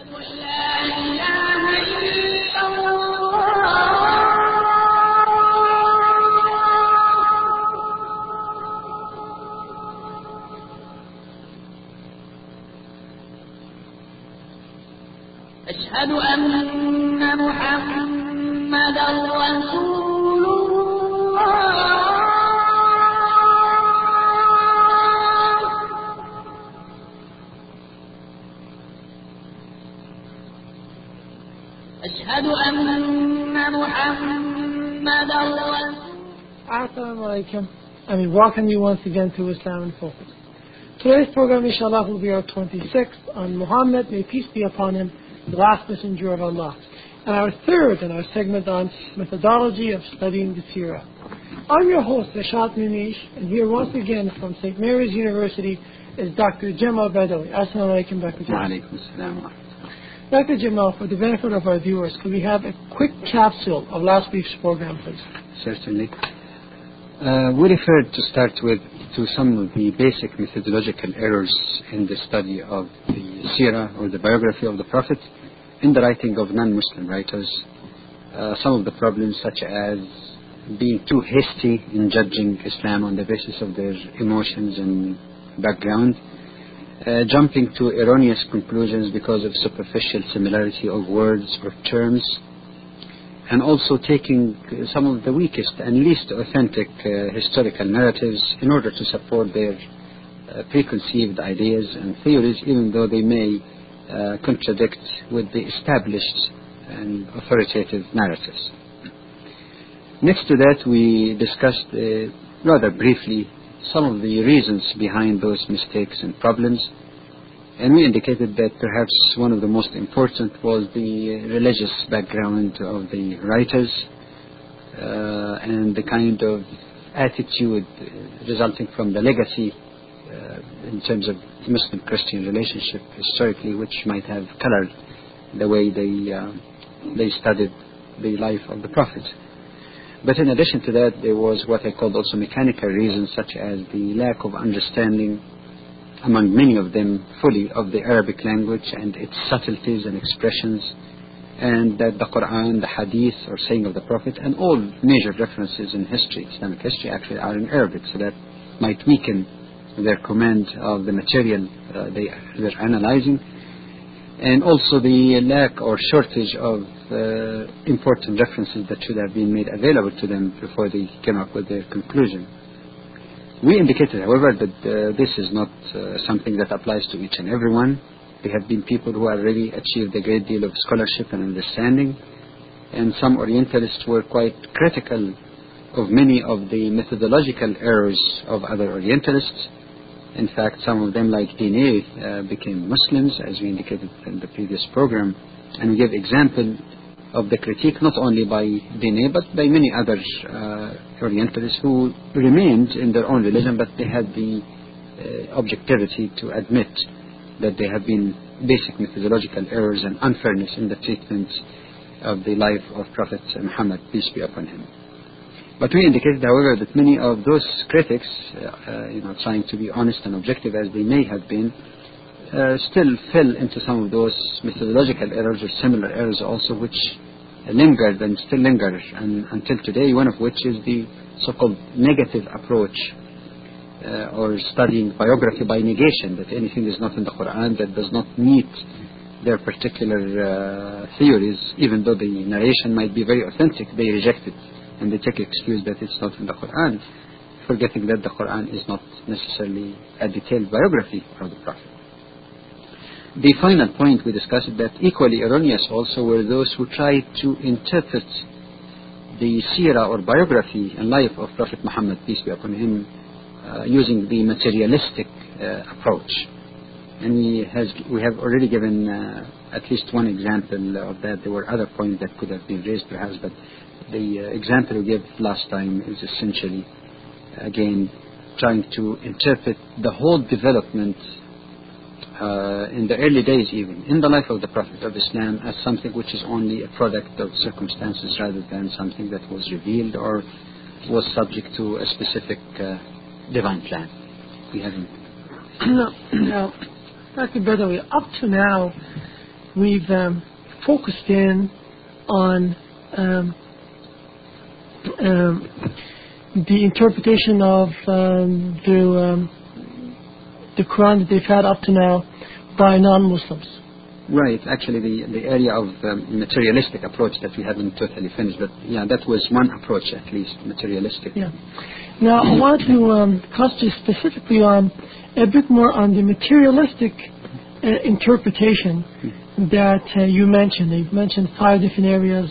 أشهد أن محمدا رسول الله. أشهد أن محمدا رسول الله. Assalamu alaikum, and we welcome you once again to Islam in Focus. Today's program, inshallah, will be our 26th on Muhammad, may peace be upon him, the last messenger of Allah, and our third in our segment on methodology of studying the Seerah. I'm your host, Rashad Munish, and here once again from St. Mary's University is Dr. Jamal Badawi. Assalamu alaikum, Dr. Jamal. Wa alaikum assalam. Dr. Jamal, for the benefit of our viewers, could we have a quick capsule of last week's program, please? Certainly. We referred to start with to some of the basic methodological errors in the study of the Seerah or the biography of the Prophet in the writing of non-Muslim writers. Some of the problems such as being too hasty in judging Islam on the basis of their emotions and background, jumping to erroneous conclusions because of superficial similarity of words or terms, and also taking some of the weakest and least authentic historical narratives in order to support their preconceived ideas and theories, even though they may contradict with the established and authoritative narratives. Next to that, we discussed rather briefly some of the reasons behind those mistakes and problems, and we indicated that perhaps one of the most important was the religious background of the writers and the kind of attitude resulting from the legacy in terms of Muslim-Christian relationship historically, which might have colored the way they studied the life of the Prophet. But in addition to that, there was what I called also mechanical reasons, such as the lack of understanding among many of them fully of the Arabic language and its subtleties and expressions, and that the Quran, the Hadith or saying of the Prophet, and all major references in history, Islamic history, actually are in Arabic, so that might weaken their command of the material they're analyzing, and also the lack or shortage of important references that should have been made available to them before they came up with their conclusion. We indicated, however, that this is not something that applies to each and everyone. There have been people who have really achieved a great deal of scholarship and understanding, and some Orientalists were quite critical of many of the methodological errors of other Orientalists. In fact, some of them, like Dineh, became Muslims, as we indicated in the previous program, and we gave example of the critique not only by Dineh but by many other Orientalists who remained in their own religion, but they had the objectivity to admit that there have been basic methodological errors and unfairness in the treatment of the life of Prophet Muhammad, peace be upon him. But we indicated, however, that many of those critics, trying to be honest and objective as they may have been, still fell into some of those methodological errors or similar errors also, which lingered and still linger until today, one of which is the so-called negative approach or studying biography by negation, that anything is not in the Quran that does not meet their particular theories, even though the narration might be very authentic, they reject it and they take excuse that it's not in the Quran, forgetting that the Quran is not necessarily a detailed biography of the Prophet. The final point we discussed is that equally erroneous also were those who tried to interpret the seerah or biography and life of Prophet Muhammad, peace be upon him, using the materialistic approach. And we have already given at least one example of that. There were other points that could have been raised perhaps, but the example we gave last time is essentially, again, trying to interpret the whole development in the early days, even in the life of the Prophet of Islam, as something which is only a product of circumstances rather than something that was revealed or was subject to a specific divine plan. We haven't. No, Dr. Badawi, up to now, we've focused in on the interpretation of the Quran that they've had up to now by non-Muslims. Right. Actually, the area of materialistic approach that we haven't totally finished, but yeah, that was one approach at least, materialistic. Yeah. Now, I want to concentrate specifically on a bit more on the materialistic interpretation that you mentioned. You've mentioned 5 different areas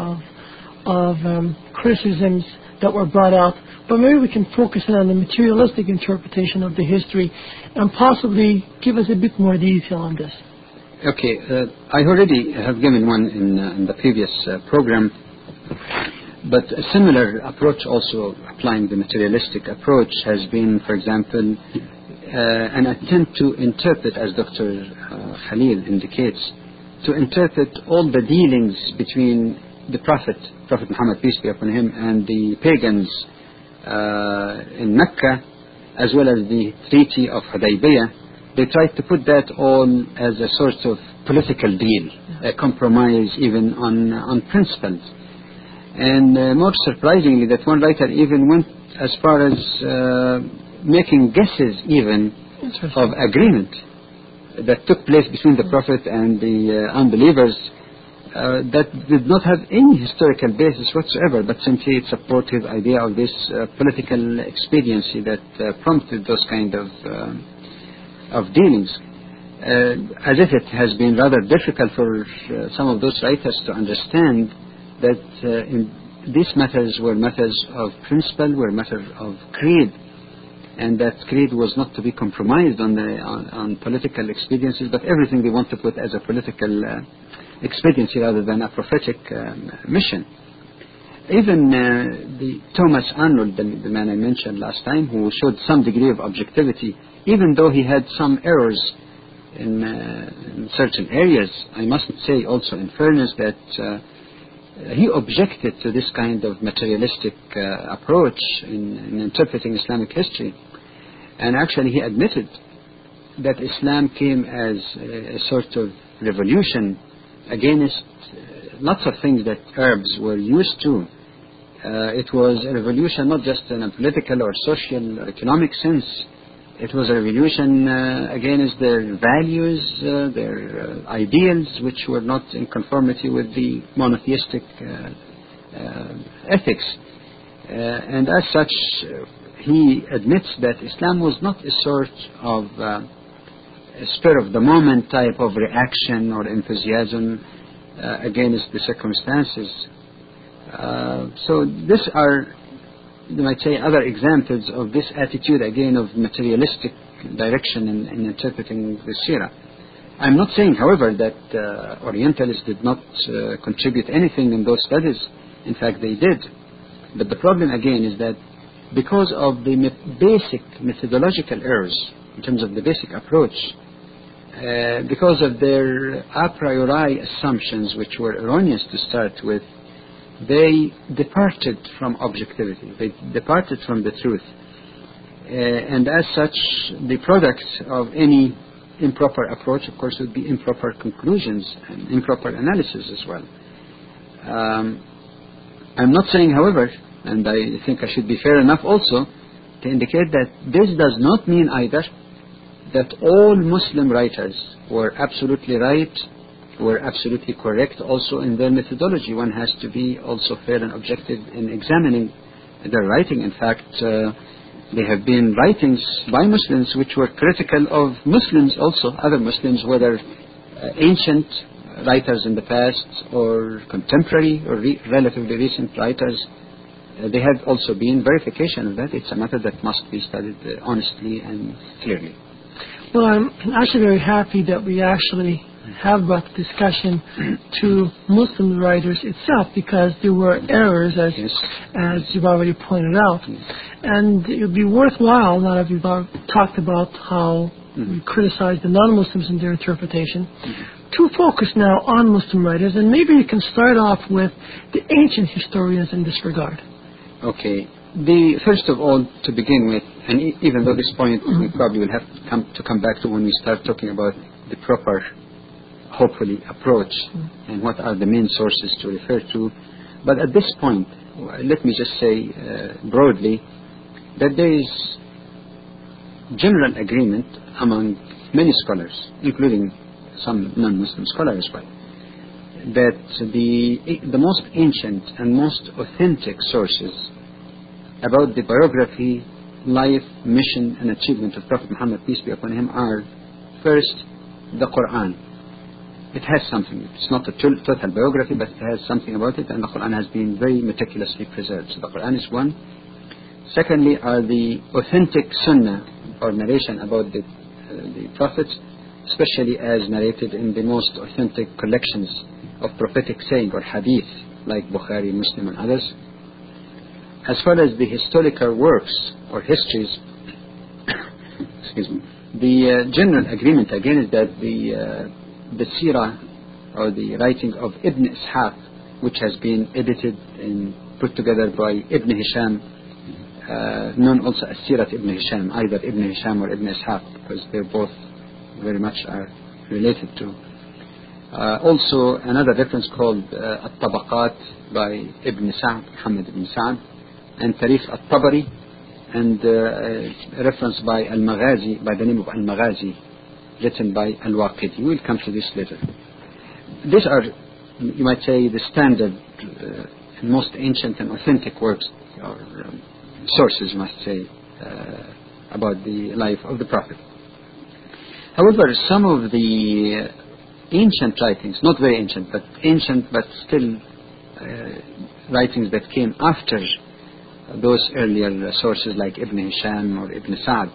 of criticisms that were brought out, but maybe we can focus in on the materialistic interpretation of the history and possibly give us a bit more detail on this. Okay, I already have given one in the previous program, but a similar approach also applying the materialistic approach has been, for example, an attempt to interpret, as Dr. Khalil indicates, to interpret all the dealings between the Prophet Muhammad, peace be upon him, and the pagans in Mecca, as well as the Treaty of Hudaybiyah. They tried to put that all as a sort of political deal, a compromise even on principles. And more surprisingly, that one writer even went as far as making guesses even of agreement that took place between the Prophet and the unbelievers that did not have any historical basis whatsoever, but simply it supported his idea of this political expediency that prompted those kind of dealings. As if it has been rather difficult for some of those writers to understand that in these matters were matters of principle, were matters of creed, and that creed was not to be compromised on political expediencies, but everything they want to put as a political expediency rather than a prophetic mission. Even the Thomas Arnold, the man I mentioned last time, who showed some degree of objectivity, even though he had some errors in certain areas, I must say also in fairness that he objected to this kind of materialistic approach in interpreting Islamic history. And actually he admitted that Islam came as a sort of revolution against lots of things that Arabs were used to. It was a revolution not just in a political or social or economic sense. It was a revolution against their values, their ideals, which were not in conformity with the monotheistic ethics. And as such, he admits that Islam was not a sort of a spur of the moment type of reaction or enthusiasm against the circumstances. So these are, you might say, other examples of this attitude again of materialistic direction in interpreting the Sirah. I'm not saying, however, that Orientalists did not contribute anything in those studies. In fact, they did. But the problem again is that because of the basic methodological errors in terms of the basic approach, because of their a priori assumptions which were erroneous to start with, they departed from objectivity. They departed from the truth. And as such, the product of any improper approach, of course, would be improper conclusions and improper analysis as well. I'm not saying, however, and I think I should be fair enough also to indicate that this does not mean either that all Muslim writers were absolutely right, were absolutely correct also in their methodology. One has to be also fair and objective in examining their writing. In fact, there have been writings by Muslims which were critical of Muslims also, other Muslims, whether ancient writers in the past or contemporary or relatively recent writers. There have also been verification of that. It's a matter that must be studied honestly and clearly. Well, I'm actually very happy that we actually have brought the discussion to Muslim writers itself, because there were errors, as you've already pointed out. And it would be worthwhile, now that we've talked about how we criticize the non-Muslims in their interpretation, to focus now on Muslim writers, and maybe you can start off with the ancient historians in this regard. Okay. First of all, to begin with, and even though this point we probably will have to come back to when we start talking about the proper hopefully approach and what are the main sources to refer to. But at this point, let me just say broadly that there is general agreement among many scholars, including some non-Muslim scholars as well, that the most ancient and most authentic sources about the biography, life, mission and achievement of Prophet Muhammad, peace be upon him, are first the Quran. It has something. It's not a total biography, but it has something about it, and the Quran has been very meticulously preserved. So the Quran is one. Secondly are the authentic Sunnah or narration about the Prophets, especially as narrated in the most authentic collections of prophetic saying or hadith, like Bukhari, Muslim and others. As far as the historical works or histories, excuse me, the general agreement again is that the Sirah or the writing of Ibn Ishaq, which has been edited and put together by Ibn Hisham, known also as Sirat Ibn Hisham, either Ibn Hisham or Ibn Ishaq, because they're both very much are related to. Also another reference called At-Tabaqat by Ibn Sa'd, Muhammad ibn Sa'd, and Tarikh At-Tabari, and a reference by Al-Maghazi, by the name of Al-Maghazi, written by Al-Waqidi. We'll come to this later. These are, you might say, the standard and most ancient and authentic works, or sources, must say, about the life of the Prophet. However, some of the ancient writings, not very ancient, but ancient but still writings that came after those earlier sources like Ibn Hisham or Ibn Sa'd,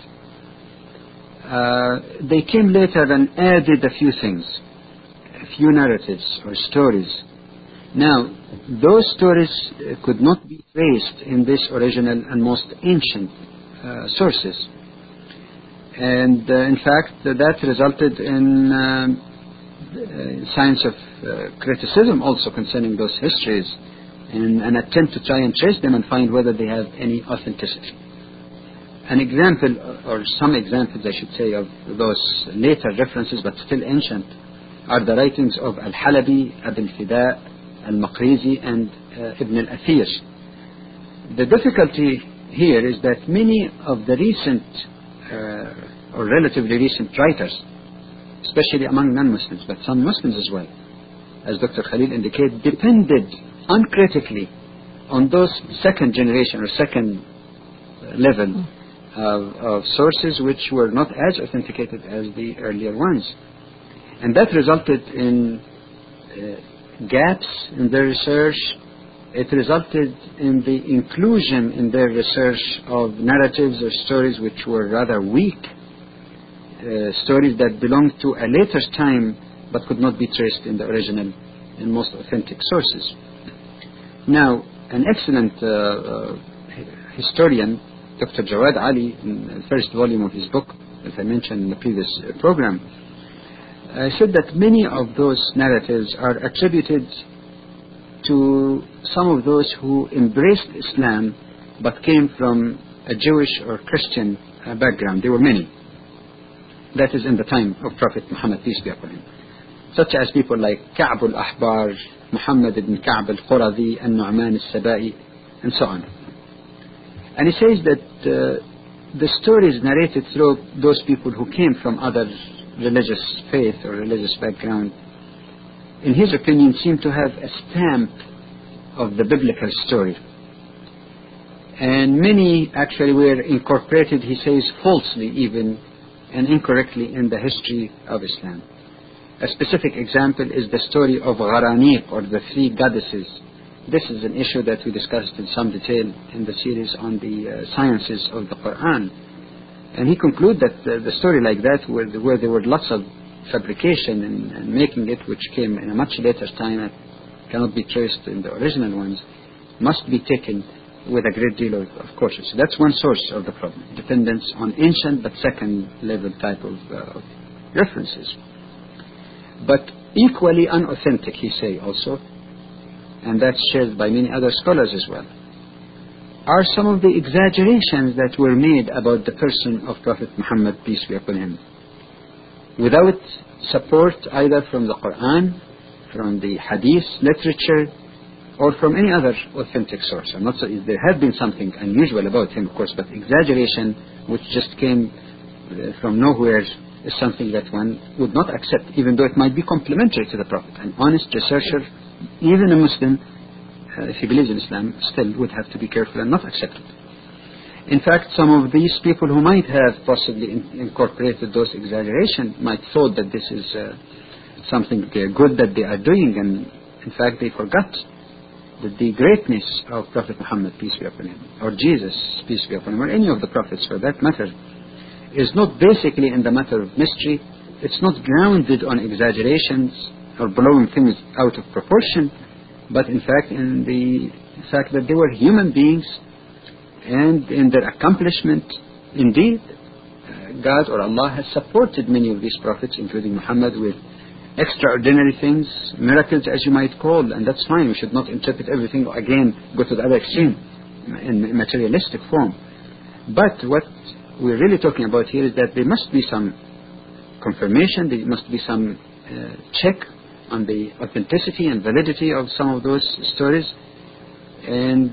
they came later and added a few things, a few narratives or stories. Now, those stories could not be traced in this original and most ancient sources. And in fact, that resulted in signs of criticism also concerning those histories, in an attempt to try and trace them and find whether they have any authenticity. An example, or some examples I should say, of those later references but still ancient are the writings of Al-Halabi, Abu al-Fida, Al-Maqrizi and Ibn al-Athir. The difficulty here is that many of the recent or relatively recent writers, especially among non-Muslims, but some Muslims as well, as Dr. Khalil indicated, depended uncritically on those second generation or second level of sources which were not as authenticated as the earlier ones. And that resulted in gaps in their research. It resulted in the inclusion in their research of narratives or stories which were rather weak, stories that belonged to a later time but could not be traced in the original and most authentic sources. Now, an excellent historian, Dr. Jawad Ali, in the first volume of his book, as I mentioned in the previous program, said that many of those narratives are attributed to some of those who embraced Islam but came from a Jewish or Christian background. There were many. That is in the time of Prophet Muhammad, peace be upon him, such as people like Ka'b al-Ahbar, Muhammad ibn Ka'b al-Qurazi, and Nu'man al-Sabai, and so on. And he says that the stories narrated through those people who came from other religious faith or religious background, in his opinion, seem to have a stamp of the biblical story. And many actually were incorporated, he says, falsely even and incorrectly in the history of Islam. A specific example is the story of Gharaniq, or the three goddesses. This is an issue that we discussed in some detail in the series on the sciences of the Quran. And he concluded that the story like that, where there were lots of fabrication and making it, which came in a much later time and cannot be traced in the original ones, must be taken with a great deal of caution. So that's one source of the problem, dependence on ancient but second level type of references. But equally unauthentic, he say also, and that's shared by many other scholars as well, are some of the exaggerations that were made about the person of Prophet Muhammad, peace be upon him. without support either from the Quran, from the Hadith literature, or from any other authentic source. I'm not saying there had been something unusual about him, of course, but exaggeration which just came from nowhere is something that one would not accept, even though it might be complementary to the Prophet. An honest researcher, even a Muslim, if he believes in Islam, still would have to be careful and not accept it. In fact, some of these people who might have possibly incorporated those exaggerations might thought that this is something good that they are doing, and in fact they forgot that the greatness of Prophet Muhammad, peace be upon him, or Jesus, peace be upon him, or any of the prophets for that matter, is not basically in the matter of mystery. It's not grounded on exaggerations or blowing things out of proportion, but in fact in the fact that they were human beings, and in their accomplishment, indeed, God or Allah has supported many of these prophets, including Muhammad, with extraordinary things, miracles as you might call, and that's fine. We should not interpret everything, again, go to the other extreme in materialistic form. But what we're really talking about here is that there must be some confirmation, there must be some check on the authenticity and validity of some of those stories, and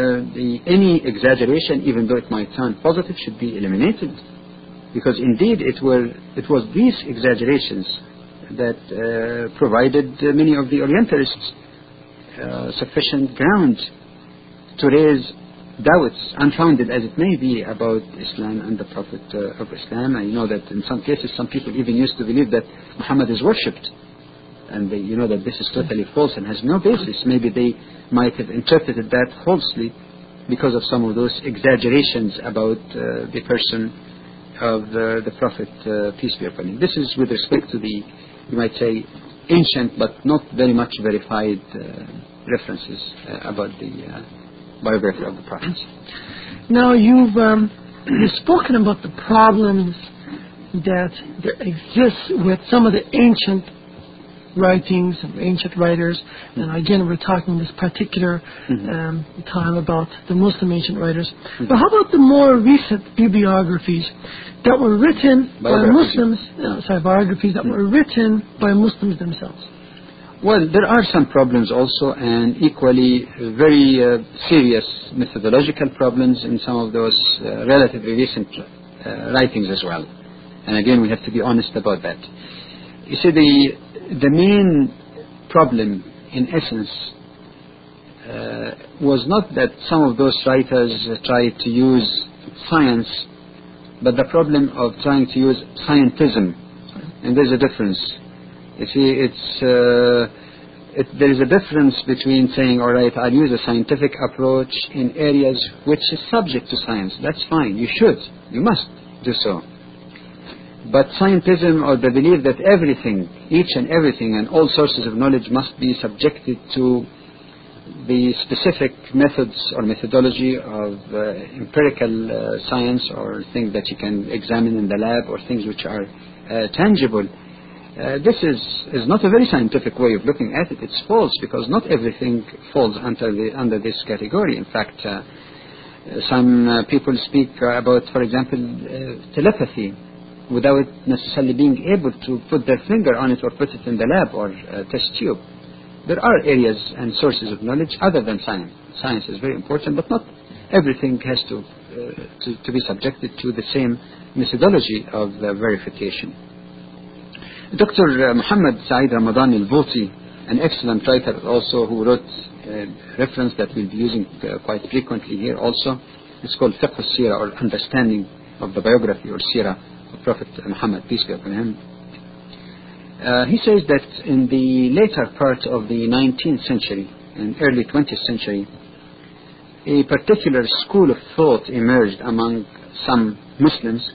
any exaggeration, even though it might sound positive, should be eliminated, because indeed it was these exaggerations that provided many of the Orientalists sufficient ground to raise doubts, unfounded as it may be, about Islam and the Prophet of Islam. I know that in some cases some people even used to believe that Muhammad is worshipped, and you know that this is totally false and has no basis. Maybe they might have interpreted that falsely because of some of those exaggerations about the person of the Prophet, peace be upon him. This is with respect to the, you might say, ancient but not very much verified references about the biography of the prophets. Now you've spoken about the problems that there exists with some of the ancient writings and ancient writers, and again we're talking this particular time about the Muslim ancient writers. But how about the more recent bibliographies that were written by Muslims, biographies that were written by Muslims themselves? Well, there are some problems also, and equally very serious methodological problems in some of those relatively recent writings as well. And again, we have to be honest about that. You see, the main problem, in essence, was not that some of those writers tried to use science, but the problem of trying to use scientism. And there's a difference. You see, there is a difference between saying, all right, I'll use a scientific approach in areas which is subject to science. That's fine. You should. You must do so. But scientism, or the belief that everything, each and everything, and all sources of knowledge must be subjected to the specific methods or methodology of empirical science, or things that you can examine in the lab, or things which are tangible. This is not a very scientific way of looking at it. It's false, because not everything falls under this category. In fact, some people speak about, for example, telepathy, without necessarily being able to put their finger on it or put it in the lab or test tube. There are areas and sources of knowledge other than science. Science is very important, but not everything has to be subjected to the same methodology of verification. Dr. Muhammad Saeed Ramadan al-Bhuti, an excellent writer also, who wrote a reference that we'll be using quite frequently here also. It's called Fiqh al-Sirah, or Understanding of the Biography or Sirah of Prophet Muhammad, peace be upon him. He says that in the later part of the 19th century and early 20th century, a particular school of thought emerged among some Muslims,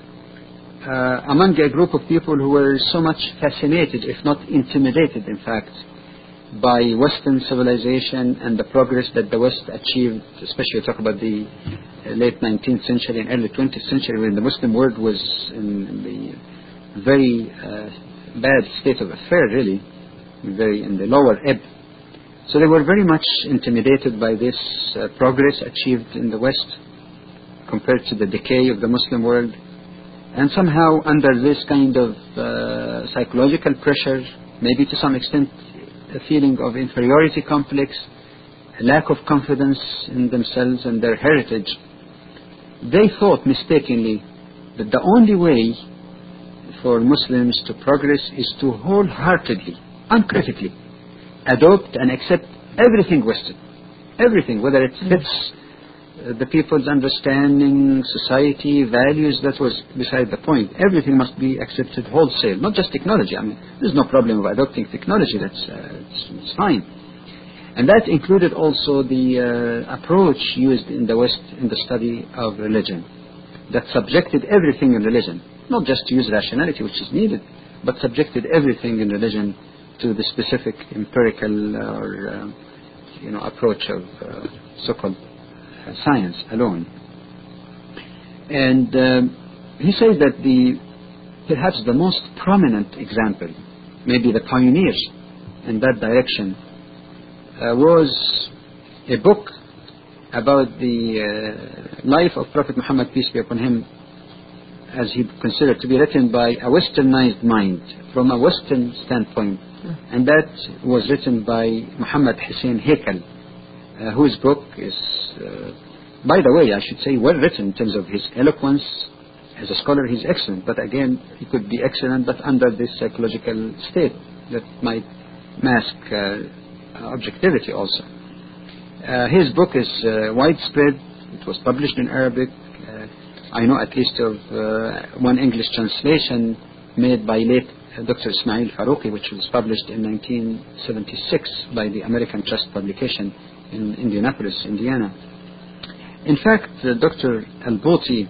among a group of people who were so much fascinated, if not intimidated, in fact, by Western civilization and the progress that the West achieved, especially talk about the late 19th century and early 20th century, when the Muslim world was in the very bad state of affair, really, very in the lower ebb. So they were very much intimidated by this progress achieved in the West compared to the decay of the Muslim world. And somehow under this kind of psychological pressure, maybe to some extent a feeling of inferiority complex, a lack of confidence in themselves and their heritage, they thought mistakenly that the only way for Muslims to progress is to wholeheartedly, uncritically, adopt and accept everything Western. Everything, whether it fits the people's understanding, society, values, that was beside the point. Everything must be accepted wholesale, not just technology. I mean, there's no problem with adopting technology, it's fine. And that included also the approach used in the West in the study of religion, that subjected everything in religion, not just to use rationality, which is needed, but subjected everything in religion to the specific empirical or approach of so-called science alone. And he says that perhaps the most prominent example, maybe the pioneers in that direction, was a book about the life of Prophet Muhammad, peace be upon him, as he considered to be written by a westernized mind, from a Western standpoint. And that was written by Muhammad Hussein Haykal, whose book is, by the way, I should say, well written in terms of his eloquence. As a scholar, he's excellent, but again, he could be excellent, but under this psychological state that might mask objectivity also. His book is widespread. It was published in Arabic. I know at least of one English translation made by late Dr. Ismail Farouqi, which was published in 1976 by the American Trust Publication in Indianapolis, Indiana. In fact, Dr. Al-Bouti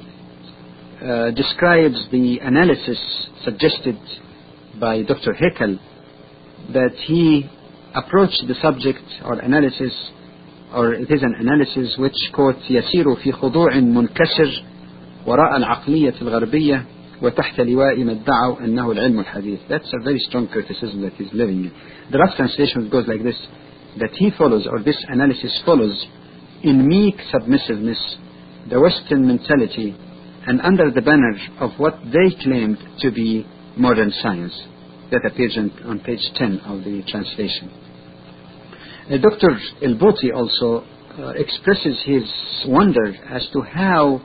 describes the analysis suggested by Dr. Haykal, that he approached the subject or analysis, or it is an analysis which, quote, يسير في خضوع منكسر وراء العقلية الغربية وتحت لواء ما ادعوا أنه العلم الحديث. That's a very strong criticism that he's living in. The rough translation goes like this, that he follows, or this analysis follows, in meek submissiveness, the Western mentality, and under the banner of what they claimed to be modern science. That appears on page 10 of the translation. Dr. El-Bouti also expresses his wonder as to how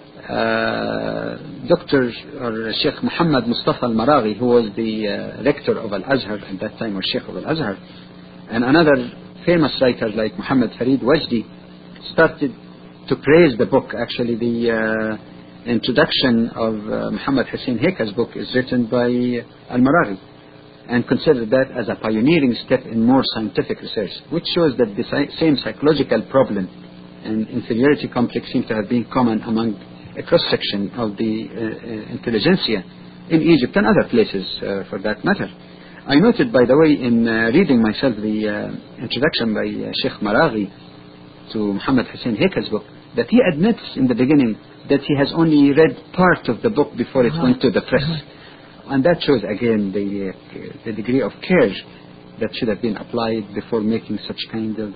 Dr. or Sheikh Muhammad Mustafa Al-Maraghi, who was the rector of Al-Azhar at that time, or Sheikh of Al-Azhar, and another famous writer like Muhammad Farid Wajdi, started to praise the book. Actually, the introduction of Muhammad Hussein Haykal's book is written by Al-Maraghi, and considered that as a pioneering step in more scientific research, which shows that the same psychological problem and inferiority complex seem to have been common among a cross-section of the intelligentsia in Egypt and other places for that matter. I noted, by the way, in reading myself the introduction by Sheikh Maraghi to Muhammad Hussein Haykal's book, that he admits in the beginning that he has only read part of the book before it went to the press. And that shows again the degree of care that should have been applied before making such kind of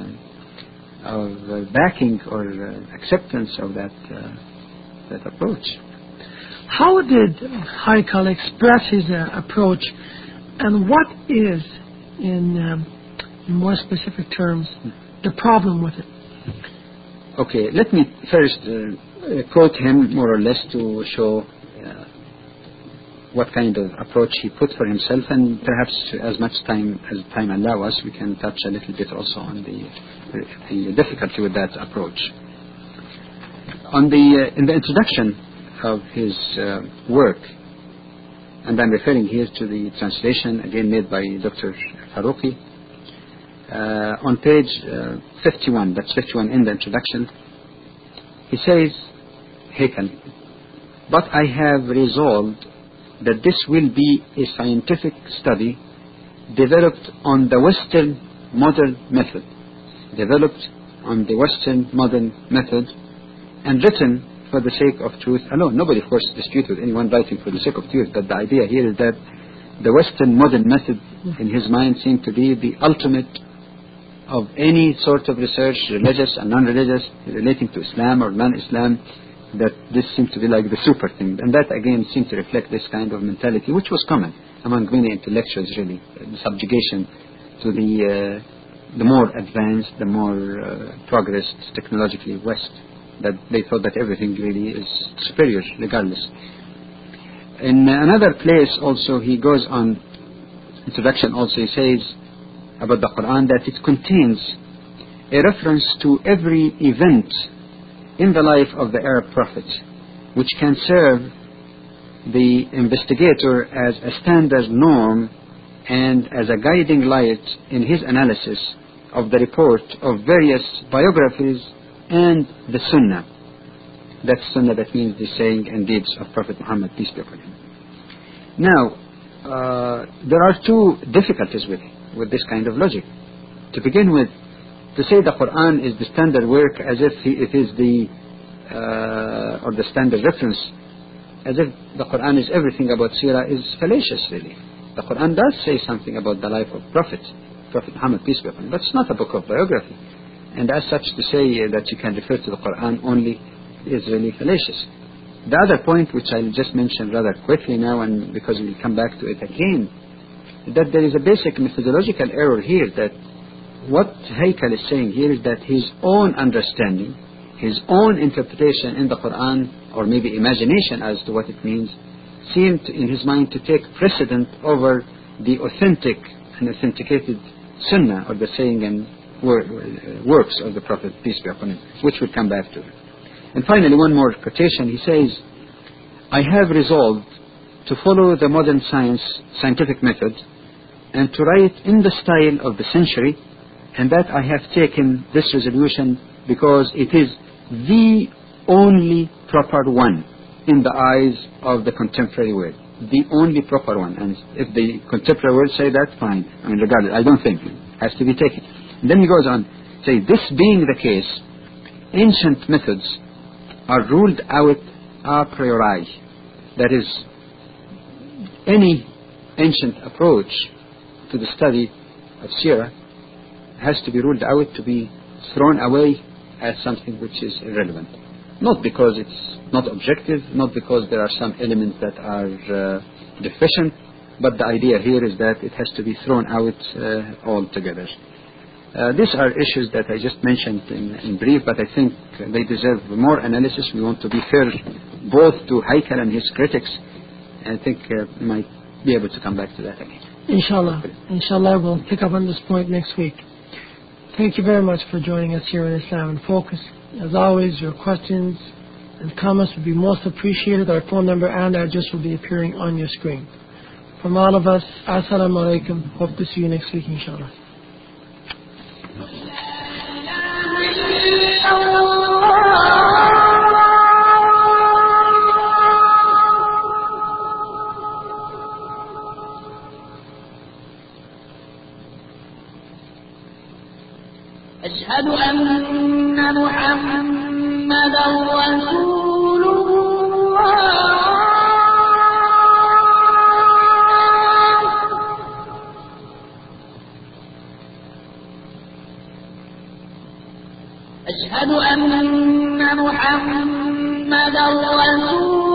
backing or acceptance of that approach. How did Haykal express his approach, and what is, in more specific terms, the problem with it? Okay, let me first quote him more or less to show what kind of approach he put for himself, and perhaps as much time as time allows us, we can touch a little bit also on the difficulty with that approach. In the introduction of his work, and I'm referring here to the translation again made by Dr. Farouqi, on page 51, that's 51 in the introduction, he says, Haykal, but I have resolved that this will be a scientific study developed on the Western modern method, and written for the sake of truth alone. Nobody, of course, disputes with anyone writing for the sake of truth, but the idea here is that the Western modern method, in his mind, seemed to be the ultimate of any sort of research, religious and non-religious, relating to Islam or non-Islam, that this seemed to be like the super thing. And that again seemed to reflect this kind of mentality, which was common among many intellectuals, really, the subjugation to the more advanced, the more progressed technologically West, that they thought that everything really is superior regardless. In another place also he goes on, introduction also, he says about the Quran that it contains a reference to every event in the life of the Arab prophet, which can serve the investigator as a standard norm and as a guiding light in his analysis of the report of various biographies and the Sunnah. That's Sunnah, that means the saying and deeds of Prophet Muhammad, peace be upon him. Now, there are two difficulties with this kind of logic. To begin with, to say the Quran is the standard work as if it is or the standard reference, as if the Quran is everything about Sirah, is fallacious, really. The Quran does say something about the life of Prophet Muhammad, peace be upon him, but it's not a book of biography. And as such, to say that you can refer to the Quran only is really fallacious. The other point, which I'll just mention rather quickly now, and because we'll come back to it again, that there is a basic methodological error here, that what Haykal is saying here is that his own understanding, his own interpretation in the Quran, or maybe imagination as to what it means, seemed in his mind to take precedent over the authentic and authenticated Sunnah, or the saying and works of the Prophet, peace be upon him, which we'll come back to. And finally, one more quotation. He says, I have resolved to follow the modern scientific method and to write in the style of the century, and that I have taken this resolution because it is the only proper one in the eyes of the contemporary world. The only proper one. And if the contemporary world say that, fine. I mean, regardless, I don't think it has to be taken. And then he goes on, say, this being the case, ancient methods are ruled out a priori. That is, any ancient approach to the study of Sirah has to be ruled out, to be thrown away as something which is irrelevant. Not because it's not objective, not because there are some elements that are deficient, but the idea here is that it has to be thrown out altogether. These are issues that I just mentioned in brief, but I think they deserve more analysis. We want to be fair both to Haykal and his critics. I think we might be able to come back to that again. Inshallah, we'll pick up on this point next week. Thank you very much for joining us here in Islam in Focus. As always, your questions and comments would be most appreciated. Our phone number and address will be appearing on your screen. From all of us, Assalamu alaikum. Hope to see you next week, inshallah. أشهد أن محمدا رسول الله. أشهد أن محمدا رسول الله.